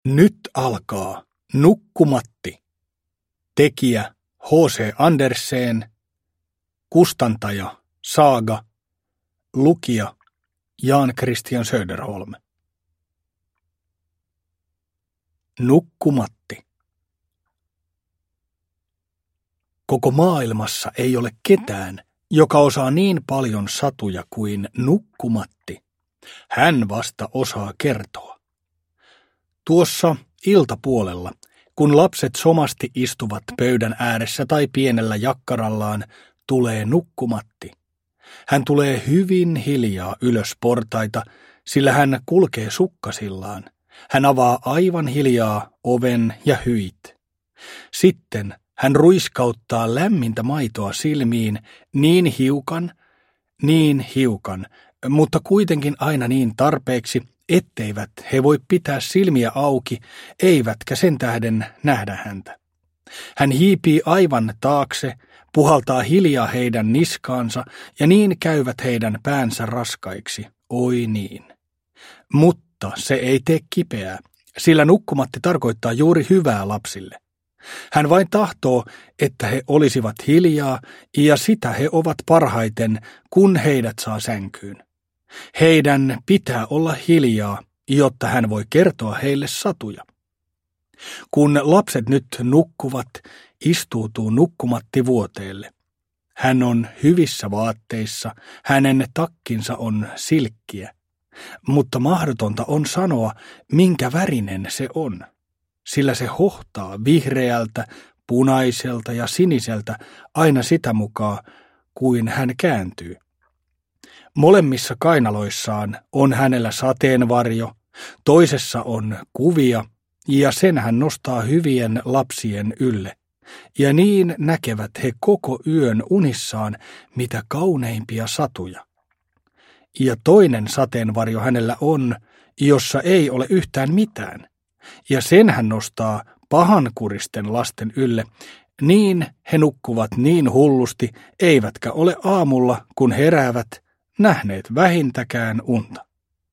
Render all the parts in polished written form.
Nyt alkaa Nukkumatti. Tekijä H.C. Andersen. Kustantaja Saga. Lukija Jan Christian Söderholm. Nukkumatti. Koko maailmassa ei ole ketään, joka osaa niin paljon satuja kuin Nukkumatti. Hän vasta osaa kertoa. Tuossa iltapuolella, kun lapset somasti istuvat pöydän ääressä tai pienellä jakkarallaan, tulee Nukkumatti. Hän tulee hyvin hiljaa ylös portaita, sillä hän kulkee sukkasillaan. Hän avaa aivan hiljaa oven ja hyit. Sitten hän ruiskauttaa lämmintä maitoa silmiin niin hiukan, mutta kuitenkin aina niin tarpeeksi, etteivät he voi pitää silmiä auki, eivätkä sen tähden nähdä häntä. Hän hiipii aivan taakse, puhaltaa hiljaa heidän niskaansa, ja niin käyvät heidän päänsä raskaiksi, oi niin. Mutta se ei tee kipeää, sillä Nukkumatti tarkoittaa juuri hyvää lapsille. Hän vain tahtoo, että he olisivat hiljaa, ja sitä he ovat parhaiten, kun heidät saa sänkyyn. Heidän pitää olla hiljaa, jotta hän voi kertoa heille satuja. Kun lapset nyt nukkuvat, istuutuu Nukkumatti vuoteelle. Hän on hyvissä vaatteissa, hänen takkinsa on silkkiä, mutta mahdotonta on sanoa, minkä värinen se on, sillä se hohtaa vihreältä, punaiselta ja siniseltä aina sitä mukaan, kuin hän kääntyy. Molemmissa kainaloissaan on hänellä sateenvarjo, toisessa on kuvia, ja sen hän nostaa hyvien lapsien ylle. Ja niin näkevät he koko yön unissaan mitä kauneimpia satuja. Ja toinen sateenvarjo hänellä on, jossa ei ole yhtään mitään, ja sen hän nostaa pahankuristen lasten ylle, niin he nukkuvat niin hullusti, eivätkä ole aamulla, kun heräävät, nähneet vähintäkään unta.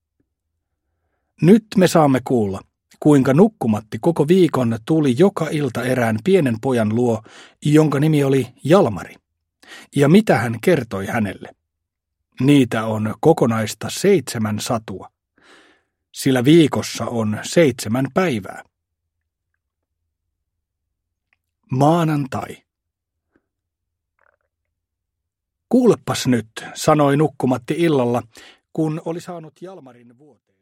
Nyt me saamme kuulla, kuinka Nukkumatti koko viikon tuli joka ilta erään pienen pojan luo, jonka nimi oli Jalmari, ja mitä hän kertoi hänelle. Niitä on kokonaista 7 satua, sillä viikossa on 7 päivää. Maanantai. Kuulepas nyt, sanoi Nukkumatti illalla, kun oli saanut Jalmarin vuoteen.